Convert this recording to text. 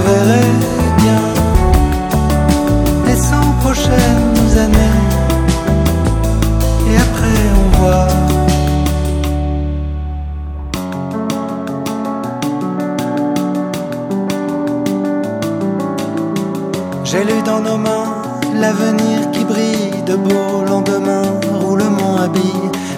verrait bien les 100 prochaines années. Et après on voit. J'ai lu dans nos mains l'avenir qui brille, de beaux lendemains, roulement habille